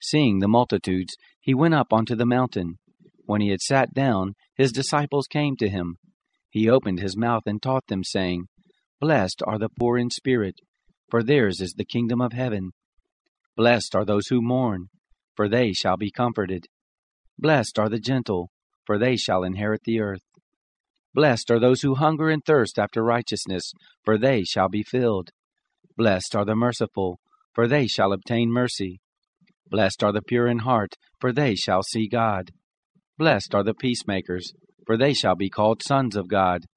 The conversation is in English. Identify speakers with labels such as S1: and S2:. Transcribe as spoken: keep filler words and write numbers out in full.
S1: Seeing the multitudes, he went up onto the mountain. When he had sat down, his disciples came to him. He opened his mouth and taught them, saying, Blessed are the poor in spirit, for theirs is the kingdom of heaven. Blessed are those who mourn, for they shall be comforted. Blessed are the gentle, for they shall inherit the earth. Blessed are those who hunger and thirst after righteousness, for they shall be filled. Blessed are the merciful, for they shall obtain mercy. Blessed are the pure in heart, for they shall see God. Blessed are the peacemakers, for they shall be called sons of God.